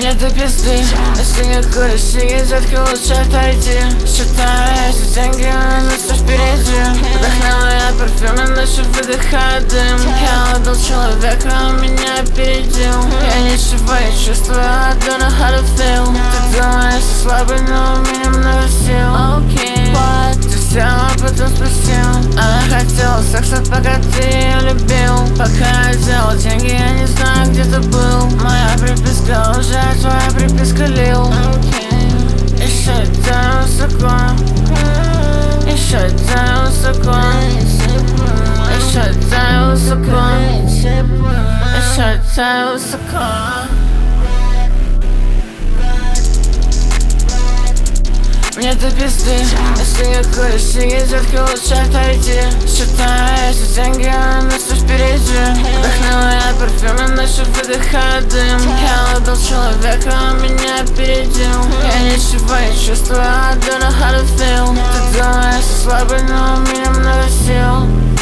Мне до пизды, если не куришь сигаретки, лучше отойди. Считаю эти деньги, но все впереди. Вдохновляя парфюмы, ночью выдыхаю дым. Я отдал человека, он меня опередил. Я ничего не чувствую, I don't know how to feel. Ты думаешь, я слабый, но у меня много сил. Окей, what? Ты сел, а потом спросил. Она хотела секса, пока ты ее любил. Пока я делал деньги, я не знаю, где ты был. Моя приписка уже, твоя приписка лил. Еще летаю высоко, еще летаю высоко, еще летаю высоко, еще летаю высоко. Мне до пизды, если не куришь сигаретки, лучше отойди. Считаю эти деньги, но все впереди. Вдохновляя парфюмы, ночью выдыхаю дым. Я отдал человека, он меня опередил. Я ничего не чувствую, I don't know how to feel. Ты думаешь, я слабый, но у меня много сил.